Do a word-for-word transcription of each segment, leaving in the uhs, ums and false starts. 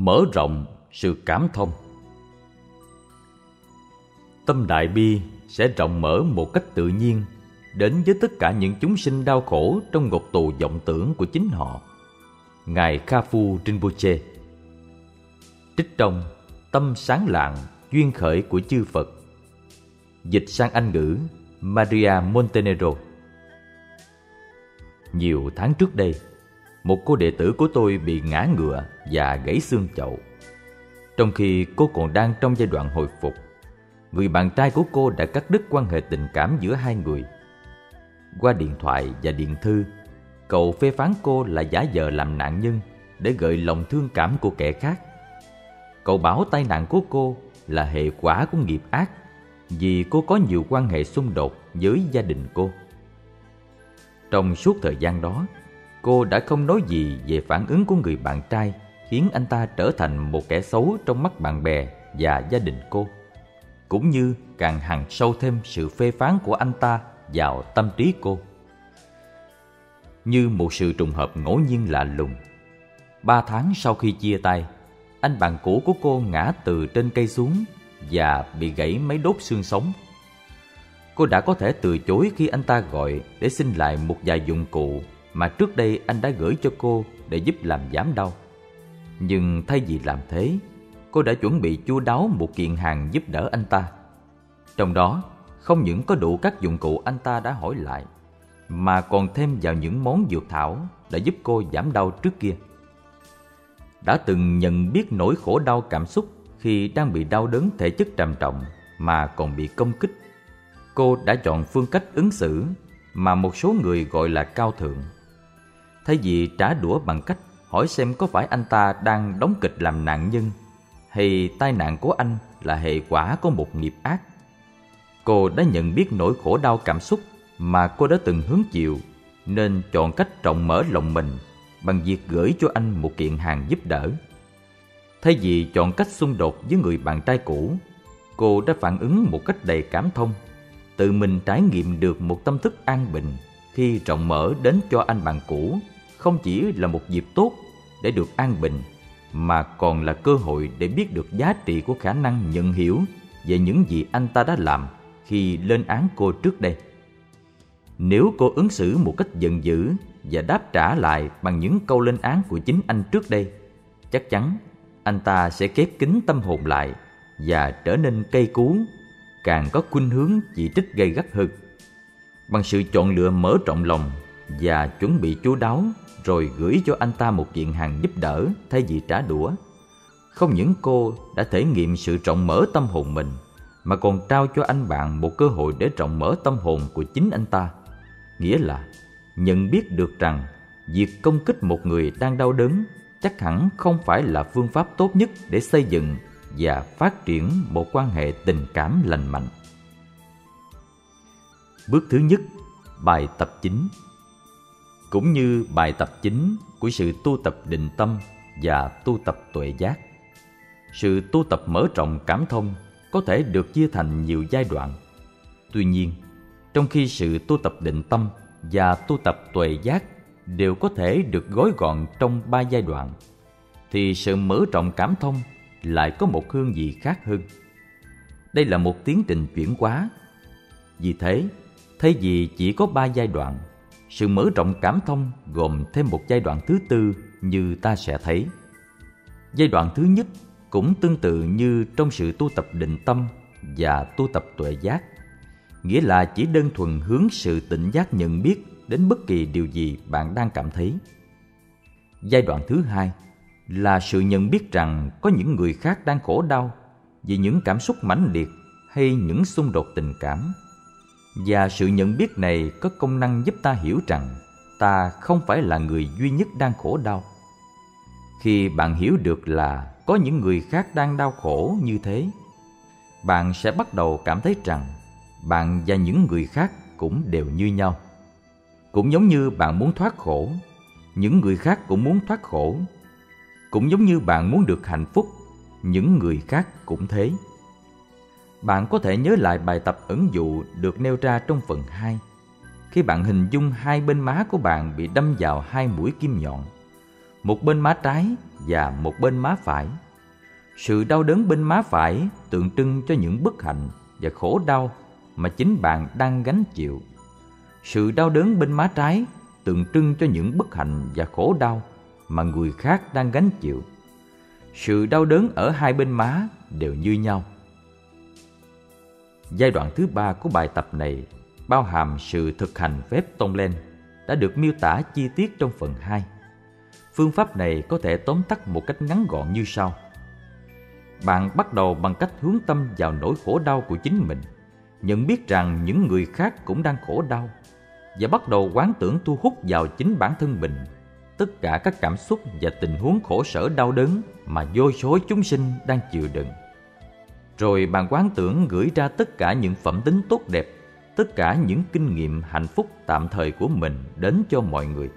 Mở rộng sự cảm thông. Tâm Đại Bi sẽ rộng mở một cách tự nhiên đến với tất cả những chúng sinh đau khổ trong ngục tù vọng tưởng của chính họ. Ngài Kha Phu Rinpoche. Trích trong Tâm Sáng Lạng Duyên Khởi của Chư Phật. Dịch sang Anh ngữ Maria Montenegro. Nhiều tháng trước đây, một cô đệ tử của tôi bị ngã ngựa và gãy xương chậu. Trong khi cô còn đang trong giai đoạn hồi phục, người bạn trai của cô đã cắt đứt quan hệ tình cảm giữa hai người. Qua điện thoại và điện thư, cậu phê phán cô là giả vờ làm nạn nhân để gợi lòng thương cảm của kẻ khác. Cậu bảo tai nạn của cô là hệ quả của nghiệp ác vì cô có nhiều quan hệ xung đột với gia đình cô. Trong suốt thời gian đó, cô đã không nói gì về phản ứng của người bạn trai khiến anh ta trở thành một kẻ xấu trong mắt bạn bè và gia đình cô, cũng như càng hằn sâu thêm sự phê phán của anh ta vào tâm trí cô. Như một sự trùng hợp ngẫu nhiên lạ lùng, ba tháng sau khi chia tay, anh bạn cũ của cô ngã từ trên cây xuống và bị gãy mấy đốt xương sống. Cô đã có thể từ chối khi anh ta gọi để xin lại một vài dụng cụ mà trước đây anh đã gửi cho cô để giúp làm giảm đau. Nhưng thay vì làm thế, cô đã chuẩn bị chu đáo một kiện hàng giúp đỡ anh ta. Trong đó, không những có đủ các dụng cụ anh ta đã hỏi lại, mà còn thêm vào những món dược thảo đã giúp cô giảm đau trước kia. Đã từng nhận biết nỗi khổ đau cảm xúc khi đang bị đau đớn thể chất trầm trọng mà còn bị công kích, cô đã chọn phương cách ứng xử mà một số người gọi là cao thượng. Thay vì trả đũa bằng cách hỏi xem có phải anh ta đang đóng kịch làm nạn nhân hay tai nạn của anh là hệ quả của một nghiệp ác, cô đã nhận biết nỗi khổ đau cảm xúc mà cô đã từng hứng chịu, nên chọn cách rộng mở lòng mình bằng việc gửi cho anh một kiện hàng giúp đỡ. Thay vì chọn cách xung đột với người bạn trai cũ, cô đã phản ứng một cách đầy cảm thông, tự mình trải nghiệm được một tâm thức an bình khi rộng mở đến cho anh bạn cũ không chỉ là một dịp tốt để được an bình, mà còn là cơ hội để biết được giá trị của khả năng nhận hiểu về những gì anh ta đã làm khi lên án cô trước đây. Nếu cô ứng xử một cách giận dữ và đáp trả lại bằng những câu lên án của chính anh trước đây, chắc chắn anh ta sẽ khép kín tâm hồn lại và trở nên cay cú, càng có khuynh hướng chỉ trích gay gắt hơn. Bằng sự chọn lựa mở rộng lòng và chuẩn bị chu đáo rồi gửi cho anh ta một kiện hàng giúp đỡ thay vì trả đũa, không những cô đã thể nghiệm sự rộng mở tâm hồn mình, mà còn trao cho anh bạn một cơ hội để rộng mở tâm hồn của chính anh ta. Nghĩa là nhận biết được rằng việc công kích một người đang đau đớn chắc hẳn không phải là phương pháp tốt nhất để xây dựng và phát triển một quan hệ tình cảm lành mạnh. Bước thứ nhất, bài tập chính. Cũng như bài tập chính của sự tu tập định tâm và tu tập tuệ giác, sự tu tập mở rộng cảm thông có thể được chia thành nhiều giai đoạn. Tuy nhiên, trong khi sự tu tập định tâm và tu tập tuệ giác đều có thể được gói gọn trong ba giai đoạn, thì sự mở rộng cảm thông lại có một hương vị khác hơn. Đây là một tiến trình chuyển hóa. Vì thế, thay vì chỉ có ba giai đoạn, sự mở rộng cảm thông gồm thêm một giai đoạn thứ tư như ta sẽ thấy. Giai đoạn thứ nhất cũng tương tự như trong sự tu tập định tâm và tu tập tuệ giác, nghĩa là chỉ đơn thuần hướng sự tỉnh giác nhận biết đến bất kỳ điều gì bạn đang cảm thấy. Giai đoạn thứ hai là sự nhận biết rằng có những người khác đang khổ đau vì những cảm xúc mãnh liệt hay những xung đột tình cảm. Và sự nhận biết này có công năng giúp ta hiểu rằng ta không phải là người duy nhất đang khổ đau. Khi bạn hiểu được là có những người khác đang đau khổ như thế, bạn sẽ bắt đầu cảm thấy rằng bạn và những người khác cũng đều như nhau. Cũng giống như bạn muốn thoát khổ, những người khác cũng muốn thoát khổ. Cũng giống như bạn muốn được hạnh phúc, những người khác cũng thế. Bạn có thể nhớ lại bài tập ẩn dụ được nêu ra trong phần hai, khi bạn hình dung hai bên má của bạn bị đâm vào hai mũi kim nhọn. một bên má trái và một bên má phải. Sự đau đớn bên má phải tượng trưng cho những bất hạnh và khổ đau mà chính bạn đang gánh chịu. Sự đau đớn bên má trái tượng trưng cho những bất hạnh và khổ đau mà người khác đang gánh chịu. Sự đau đớn ở hai bên má đều như nhau. Giai đoạn thứ ba của bài tập này bao hàm sự thực hành phép Tonglen đã được miêu tả chi tiết trong phần hai. Phương pháp này có thể tóm tắt một cách ngắn gọn như sau. Bạn bắt đầu bằng cách hướng tâm vào nỗi khổ đau của chính mình, nhận biết rằng những người khác cũng đang khổ đau, và bắt đầu quán tưởng thu hút vào chính bản thân mình tất cả các cảm xúc và tình huống khổ sở đau đớn mà vô số chúng sinh đang chịu đựng. Rồi bạn quán tưởng gửi ra tất cả những phẩm tính tốt đẹp, tất cả những kinh nghiệm hạnh phúc tạm thời của mình đến cho mọi người.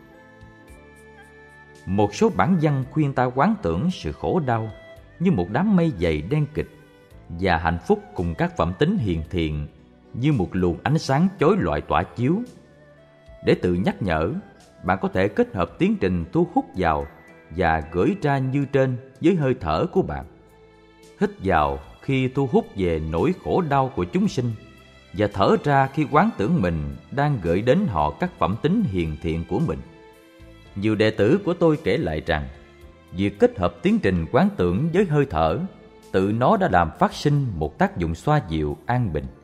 Một số bản văn khuyên ta quán tưởng sự khổ đau như một đám mây dày đen kịt, và hạnh phúc cùng các phẩm tính hiền thiện như một luồng ánh sáng chói lọi tỏa chiếu. Để tự nhắc nhở, bạn có thể kết hợp tiến trình thu hút vào và gửi ra như trên với hơi thở của bạn. Hít vào khi thu hút về nỗi khổ đau của chúng sinh, và thở ra khi quán tưởng mình đang gửi đến họ các phẩm tính hiền thiện của mình. Nhiều đệ tử của tôi kể lại rằng, việc kết hợp tiến trình quán tưởng với hơi thở, tự nó đã làm phát sinh một tác dụng xoa dịu an bình.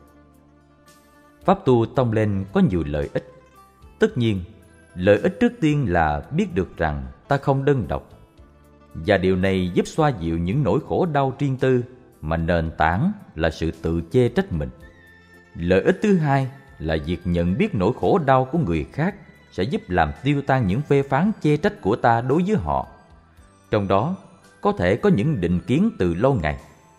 Pháp tu Tonglen có nhiều lợi ích. Tất nhiên, lợi ích trước tiên là biết được rằng ta không đơn độc, và điều này giúp xoa dịu những nỗi khổ đau riêng tư mà nền tảng là sự tự chê trách mình. Lợi ích thứ hai là việc nhận biết nỗi khổ đau của người khác sẽ giúp làm tiêu tan những phê phán chê trách của ta đối với họ. Trong đó có thể có những định kiến từ lâu ngày.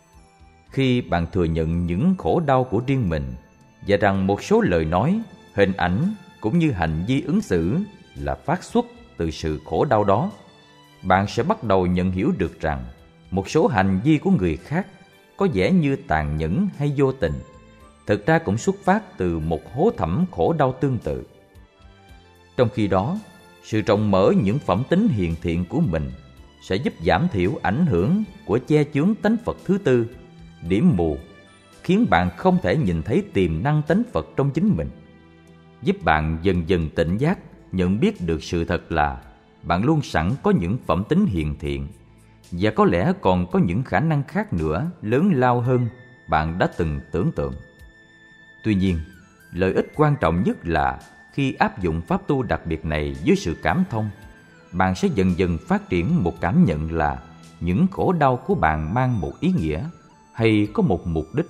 Khi bạn thừa nhận những khổ đau của riêng mình, và rằng một số lời nói, hình ảnh cũng như hành vi ứng xử là phát xuất từ sự khổ đau đó, bạn sẽ bắt đầu nhận hiểu được rằng một số hành vi của người khác có vẻ như tàn nhẫn hay vô tình, thực ra cũng xuất phát từ một hố thẳm khổ đau tương tự. Trong khi đó, sự rộng mở những phẩm tính hiền thiện của mình sẽ giúp giảm thiểu ảnh hưởng của che chướng tánh Phật thứ tư, điểm mù, khiến bạn không thể nhìn thấy tiềm năng tánh Phật trong chính mình, giúp bạn dần dần tỉnh giác, nhận biết được sự thật là bạn luôn sẵn có những phẩm tính hiền thiện, và có lẽ còn có những khả năng khác nữa lớn lao hơn bạn đã từng tưởng tượng. Tuy nhiên, lợi ích quan trọng nhất là khi áp dụng pháp tu đặc biệt này với sự cảm thông, bạn sẽ dần dần phát triển một cảm nhận là những khổ đau của bạn mang một ý nghĩa hay có một mục đích.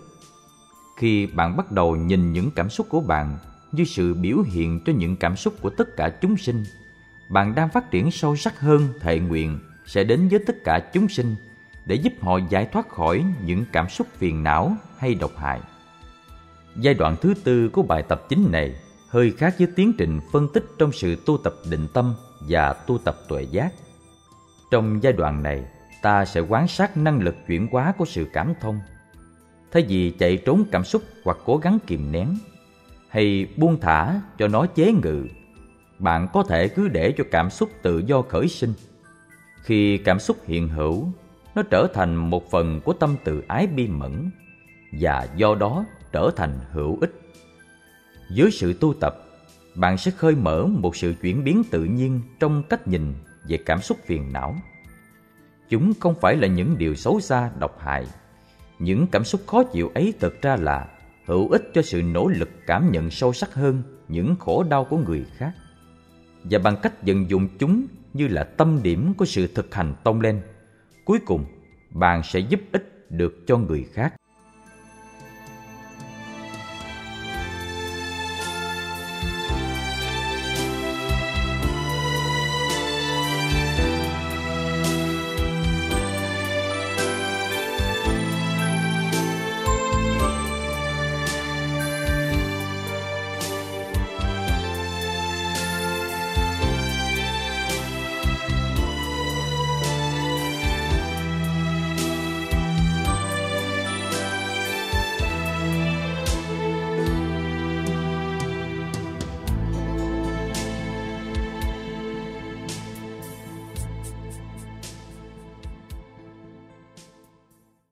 Khi bạn bắt đầu nhìn những cảm xúc của bạn như sự biểu hiện cho những cảm xúc của tất cả chúng sinh, bạn đang phát triển sâu sắc hơn thệ nguyện sẽ đến với tất cả chúng sinh để giúp họ giải thoát khỏi những cảm xúc phiền não hay độc hại. Giai đoạn thứ tư của bài tập chính này hơi khác với tiến trình phân tích trong sự tu tập định tâm và tu tập tuệ giác. Trong giai đoạn này, ta sẽ quan sát năng lực chuyển hóa của sự cảm thông. Thay vì chạy trốn cảm xúc hoặc cố gắng kìm nén, hay buông thả cho nó chế ngự, bạn có thể cứ để cho cảm xúc tự do khởi sinh. Khi cảm xúc hiện hữu, nó trở thành một phần của tâm từ ái bi mẫn, và do đó trở thành hữu ích. Với sự tu tập, bạn sẽ khơi mở một sự chuyển biến tự nhiên trong cách nhìn về cảm xúc phiền não. Chúng không phải là những điều xấu xa, độc hại. Những cảm xúc khó chịu ấy thực ra là hữu ích cho sự nỗ lực cảm nhận sâu sắc hơn những khổ đau của người khác. Và bằng cách vận dụng chúng như là tâm điểm của sự thực hành Tonglen, cuối cùng bạn sẽ giúp ích được cho người khác.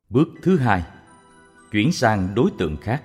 Bước thứ hai, chuyển sang đối tượng khác.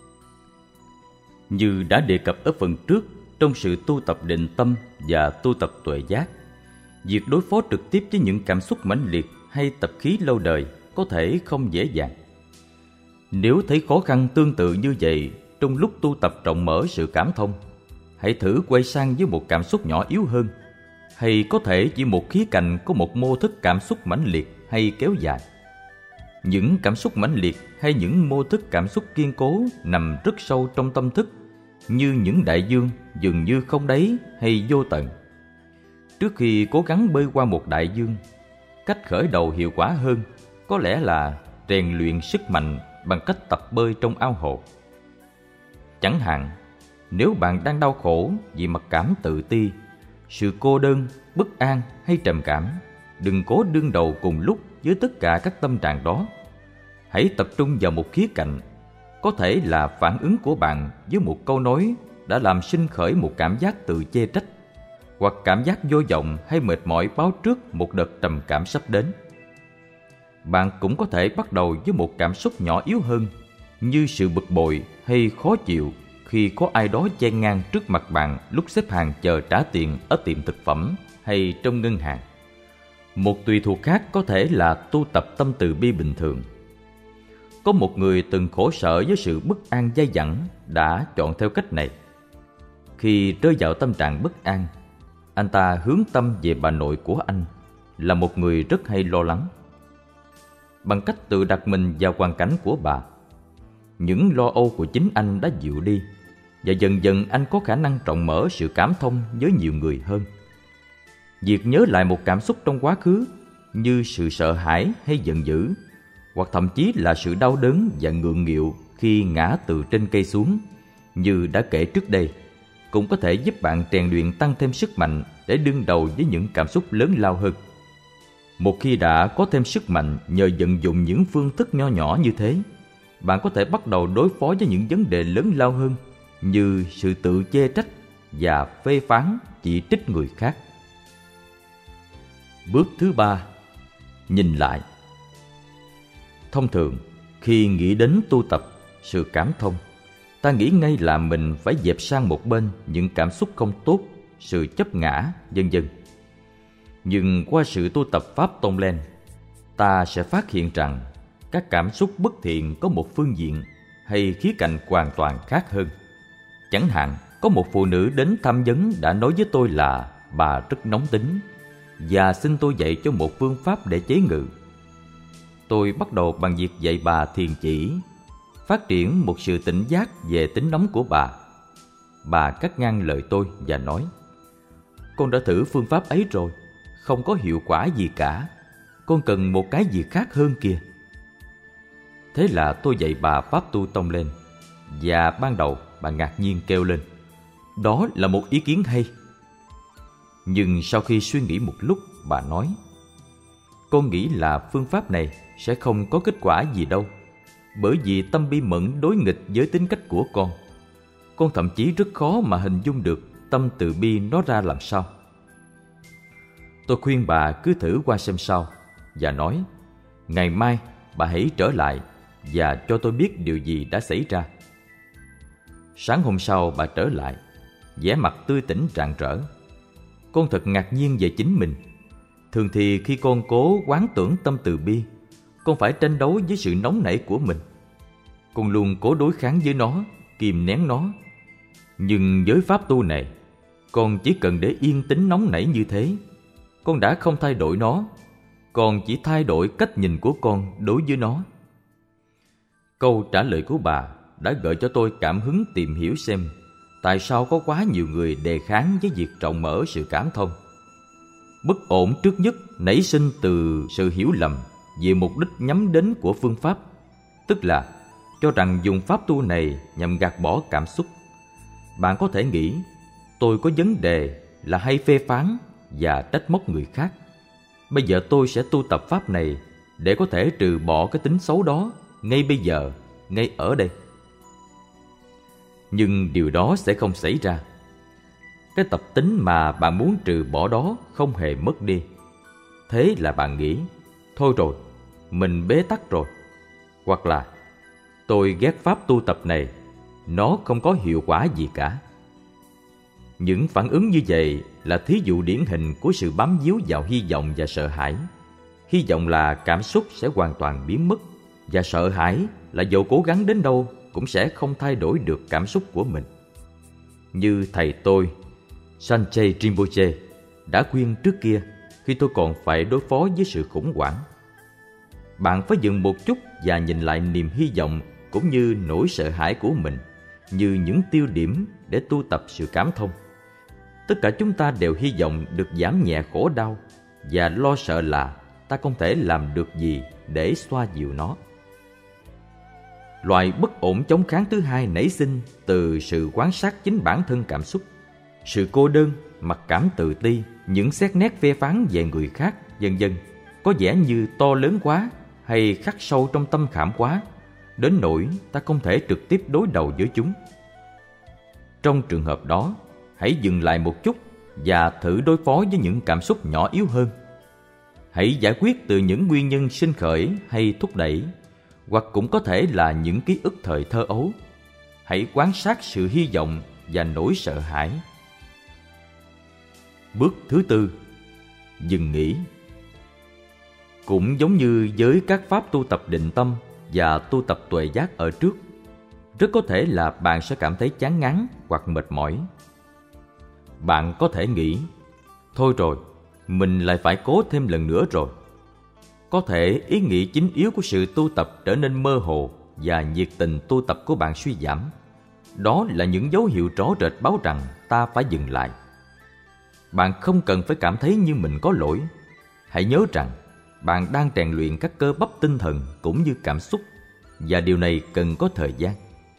Như đã đề cập ở phần trước, trong sự tu tập định tâm và tu tập tuệ giác, việc đối phó trực tiếp với những cảm xúc mãnh liệt hay tập khí lâu đời có thể không dễ dàng. Nếu thấy khó khăn tương tự như vậy trong lúc tu tập rộng mở sự cảm thông, hãy thử quay sang với một cảm xúc nhỏ yếu hơn, hay có thể chỉ một khía cạnh của một mô thức cảm xúc mãnh liệt hay kéo dài. Những cảm xúc mãnh liệt hay những mô thức cảm xúc kiên cố nằm rất sâu trong tâm thức, như những đại dương dường như không đáy hay vô tận. Trước khi cố gắng bơi qua một đại dương, cách khởi đầu hiệu quả hơn có lẽ là rèn luyện sức mạnh bằng cách tập bơi trong ao hồ. Chẳng hạn, nếu bạn đang đau khổ vì mặc cảm tự ti, sự cô đơn, bất an hay trầm cảm, đừng cố đương đầu cùng lúc với tất cả các tâm trạng đó. Hãy tập trung vào một khía cạnh, có thể là phản ứng của bạn với một câu nói đã làm sinh khởi một cảm giác tự chê trách, hoặc cảm giác vô vọng hay mệt mỏi báo trước một đợt trầm cảm sắp đến. Bạn cũng có thể bắt đầu với một cảm xúc nhỏ yếu hơn, như sự bực bội hay khó chịu khi có ai đó chen ngang trước mặt bạn lúc xếp hàng chờ trả tiền ở tiệm thực phẩm hay trong ngân hàng. Một tùy thuộc khác có thể là tu tập tâm từ bi bình thường. Có một người từng khổ sở với sự bất an dai dẳng đã chọn theo cách này. Khi rơi vào tâm trạng bất an, anh ta hướng tâm về bà nội của anh, là một người rất hay lo lắng. Bằng cách tự đặt mình vào hoàn cảnh của bà, những lo âu của chính anh đã dịu đi, và dần dần anh có khả năng rộng mở sự cảm thông với nhiều người hơn. Việc nhớ lại một cảm xúc trong quá khứ như sự sợ hãi hay giận dữ, hoặc thậm chí là sự đau đớn và ngượng nghịu khi ngã từ trên cây xuống, như đã kể trước đây, cũng có thể giúp bạn rèn luyện tăng thêm sức mạnh để đương đầu với những cảm xúc lớn lao hơn. Một khi đã có thêm sức mạnh nhờ vận dụng những phương thức nho nhỏ như thế, bạn có thể bắt đầu đối phó với những vấn đề lớn lao hơn, như sự tự chê trách và phê phán, chỉ trích người khác. Bước thứ ba, nhìn lại. Thông thường, khi nghĩ đến tu tập sự cảm thông, ta nghĩ ngay là mình phải dẹp sang một bên những cảm xúc không tốt, sự chấp ngã, vân vân. Nhưng qua sự tu tập Pháp Tông Len, ta sẽ phát hiện rằng các cảm xúc bất thiện có một phương diện hay khía cạnh hoàn toàn khác hơn. Chẳng hạn, có một phụ nữ đến tham vấn đã nói với tôi là bà rất nóng tính và xin tôi dạy cho một phương pháp để chế ngự. Tôi bắt đầu bằng việc dạy bà thiền chỉ, phát triển một sự tỉnh giác về tính nóng của bà. Bà cắt ngang lời tôi và nói: "Con đã thử phương pháp ấy rồi, không có hiệu quả gì cả. Con cần một cái gì khác hơn kìa." Thế là tôi dạy bà Pháp tu Tông Len, và ban đầu bà ngạc nhiên kêu lên: "Đó là một ý kiến hay." Nhưng sau khi suy nghĩ một lúc, bà nói: "Con nghĩ là phương pháp này sẽ không có kết quả gì đâu, bởi vì tâm bi mẫn đối nghịch với tính cách của con. Con thậm chí rất khó mà hình dung được tâm từ bi nó ra làm sao." Tôi khuyên bà cứ thử qua xem sao, và nói: "Ngày mai bà hãy trở lại và cho tôi biết điều gì đã xảy ra." Sáng hôm sau bà trở lại, vẻ mặt tươi tỉnh rạng rỡ. Con thật ngạc nhiên về chính mình. Thường thì khi con cố quán tưởng tâm từ bi, con phải tranh đấu với sự nóng nảy của mình. Con luôn cố đối kháng với nó, kìm nén nó. Nhưng với pháp tu này, con chỉ cần để yên tính nóng nảy như thế. Con đã không thay đổi nó, con chỉ thay đổi cách nhìn của con đối với nó. Câu trả lời của bà đã gợi cho tôi cảm hứng tìm hiểu xem tại sao có quá nhiều người đề kháng với việc rộng mở sự cảm thông. Bất ổn trước nhất nảy sinh từ sự hiểu lầm về mục đích nhắm đến của phương pháp, tức là cho rằng dùng pháp tu này nhằm gạt bỏ cảm xúc. Bạn có thể nghĩ tôi có vấn đề là hay phê phán và trách móc người khác. Bây giờ tôi sẽ tu tập pháp này để có thể trừ bỏ cái tính xấu đó ngay bây giờ, ngay ở đây. Nhưng điều đó sẽ không xảy ra. Cái tập tính mà bạn muốn trừ bỏ đó không hề mất đi. Thế là bạn nghĩ: thôi rồi, mình bế tắc rồi, Hoặc là tôi ghét pháp tu tập này, nó không có hiệu quả gì cả. Những phản ứng như vậy là thí dụ điển hình của sự bám víu vào hy vọng và sợ hãi. Hy vọng là cảm xúc sẽ hoàn toàn biến mất, và sợ hãi là dẫu cố gắng đến đâu cũng sẽ không thay đổi được cảm xúc của mình. Như thầy tôi, Sanjay Rinpoche, đã khuyên trước kia khi tôi còn phải đối phó với sự khủng hoảng. Bạn phải dừng một chút và nhìn lại niềm hy vọng cũng như nỗi sợ hãi của mình như những tiêu điểm để tu tập sự cảm thông. Tất cả chúng ta đều hy vọng được giảm nhẹ khổ đau và lo sợ là ta không thể làm được gì để xoa dịu nó. Loại bất ổn chống kháng thứ hai nảy sinh từ sự quan sát chính bản thân cảm xúc. Sự cô đơn, mặc cảm tự ti, những xét nét phê phán về người khác, vân vân có vẻ như to lớn quá hay khắc sâu trong tâm khảm quá, đến nỗi ta không thể trực tiếp đối đầu với chúng. Trong trường hợp đó, hãy dừng lại một chút và thử đối phó với những cảm xúc nhỏ yếu hơn. Hãy giải quyết từ những nguyên nhân sinh khởi hay thúc đẩy, hoặc cũng có thể là những ký ức thời thơ ấu. Hãy quan sát sự hy vọng và nỗi sợ hãi. Bước thứ tư, dừng nghỉ. Cũng giống như với các pháp tu tập định tâm và tu tập tuệ giác ở trước, rất có thể là bạn sẽ cảm thấy chán ngán hoặc mệt mỏi. Bạn có thể nghĩ, thôi rồi, mình lại phải cố thêm lần nữa rồi. Có thể ý nghĩ chính yếu của sự tu tập trở nên mơ hồ và nhiệt tình tu tập của bạn suy giảm. Đó là những dấu hiệu rõ rệt báo rằng ta phải dừng lại. Bạn không cần phải cảm thấy như mình có lỗi. Hãy nhớ rằng bạn đang rèn luyện các cơ bắp tinh thần cũng như cảm xúc, và điều này cần có thời gian.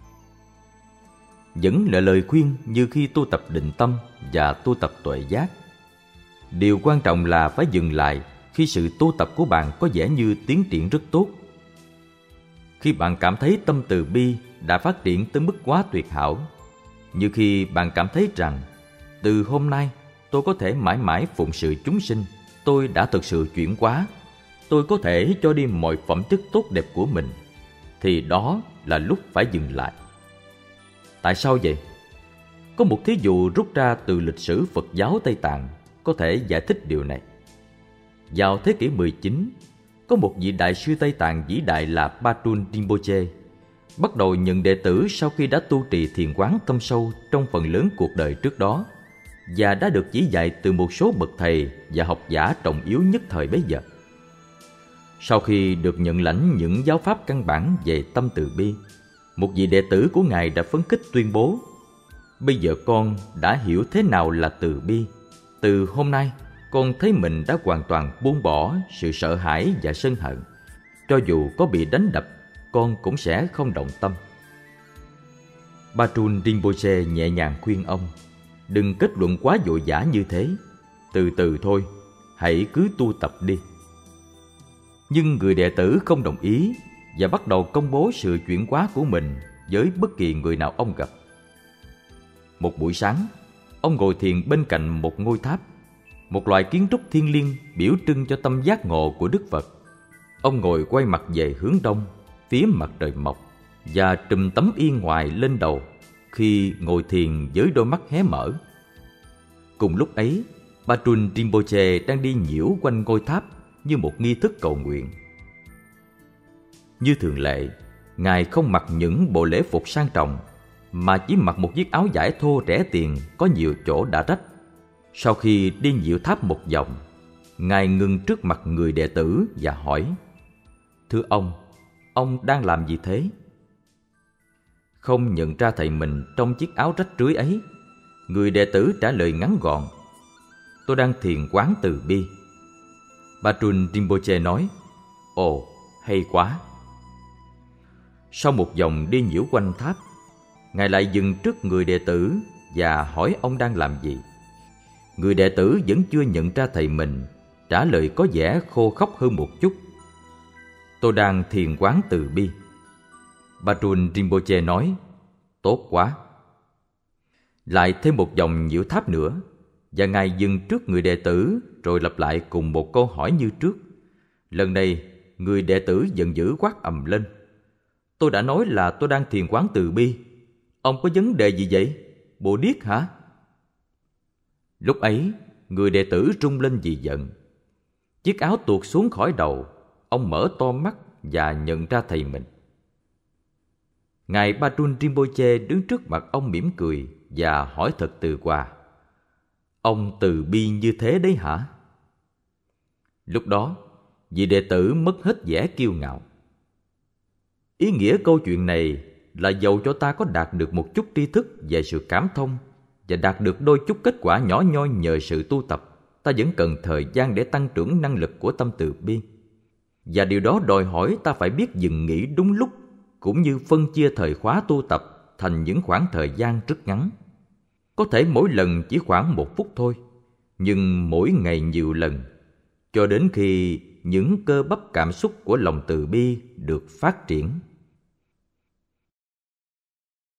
Vẫn là lời khuyên như khi tu tập định tâm và tu tập tuệ giác. Điều quan trọng là phải dừng lại khi sự tu tập của bạn có vẻ như tiến triển rất tốt. Khi bạn cảm thấy tâm từ bi đã phát triển tới mức quá tuyệt hảo, như khi bạn cảm thấy rằng từ hôm nay tôi có thể mãi mãi phụng sự chúng sinh, tôi đã thực sự chuyển hóa, tôi có thể cho đi mọi phẩm chất tốt đẹp của mình, thì đó là lúc phải dừng lại. Tại sao vậy? Có một thí dụ rút ra từ lịch sử Phật giáo Tây Tạng có thể giải thích điều này. Vào thế kỷ mười chín, có một vị đại sư Tây Tạng vĩ đại là Patrul Rinpoche bắt đầu nhận đệ tử sau khi đã tu trì thiền quán thâm sâu trong phần lớn cuộc đời trước đó, và đã được chỉ dạy từ một số bậc thầy và học giả trọng yếu nhất thời bấy giờ. Sau khi được nhận lãnh những giáo pháp căn bản về tâm từ bi, một vị đệ tử của Ngài đã phấn khích tuyên bố: bây giờ con đã hiểu thế nào là từ bi. Từ hôm nay, con thấy mình đã hoàn toàn buông bỏ sự sợ hãi và sân hận. Cho dù có bị đánh đập, con cũng sẽ không động tâm. Patrul Rinpoche nhẹ nhàng khuyên ông: đừng kết luận quá vội vã như thế. Từ từ thôi, hãy cứ tu tập đi. Nhưng người đệ tử không đồng ý và bắt đầu công bố sự chuyển hóa của mình với bất kỳ người nào ông gặp. Một buổi sáng, ông ngồi thiền bên cạnh một ngôi tháp, một loại kiến trúc thiêng liêng biểu trưng cho tâm giác ngộ của Đức Phật. Ông ngồi quay mặt về hướng đông, phía mặt trời mọc, và trùm tấm yên ngoài lên đầu khi ngồi thiền với đôi mắt hé mở. Cùng lúc ấy, Patrul Rinpoche đang đi nhiễu quanh ngôi tháp như một nghi thức cầu nguyện. Như thường lệ, Ngài không mặc những bộ lễ phục sang trọng, mà chỉ mặc một chiếc áo vải thô rẻ tiền có nhiều chỗ đã rách. Sau khi đi nhiễu tháp một vòng, Ngài ngừng trước mặt người đệ tử và hỏi: thưa ông, ông đang làm gì thế? Không nhận ra thầy mình trong chiếc áo rách rưới ấy, người đệ tử trả lời ngắn gọn: tôi đang thiền quán từ bi. Patrul Rinpoche nói: ồ, hay quá. Sau một vòng đi nhiễu quanh tháp, Ngài lại dừng trước người đệ tử và hỏi ông đang làm gì. Người đệ tử vẫn chưa nhận ra thầy mình, trả lời có vẻ khô khốc hơn một chút: tôi đang thiền quán từ bi. Patrul Rinpoche nói: tốt quá. Lại thêm một vòng nhiễu tháp nữa, và Ngài dừng trước người đệ tử rồi lặp lại cùng một câu hỏi như trước. Lần này, người đệ tử giận dữ quát ầm lên: Tôi đã nói là tôi đang thiền quán từ bi. Ông có vấn đề gì vậy? Bộ điếc hả? Lúc ấy, người đệ tử rung lên vì giận. Chiếc áo tuột xuống khỏi đầu, ông mở to mắt và nhận ra thầy mình. Ngài Bajun Rinpoche đứng trước mặt ông mỉm cười và hỏi thật từ hòa: Ông từ bi như thế đấy hả? Lúc đó, vị đệ tử mất hết vẻ kiêu ngạo. Ý nghĩa câu chuyện này là dầu cho ta có đạt được một chút tri thức về sự cảm thông và đạt được đôi chút kết quả nhỏ nhoi nhờ sự tu tập, ta vẫn cần thời gian để tăng trưởng năng lực của tâm từ bi. Và điều đó đòi hỏi ta phải biết dừng nghỉ đúng lúc, cũng như phân chia thời khóa tu tập thành những khoảng thời gian rất ngắn. Có thể mỗi lần chỉ khoảng một phút thôi, nhưng mỗi ngày nhiều lần, cho đến khi những cơ bắp cảm xúc của lòng từ bi được phát triển.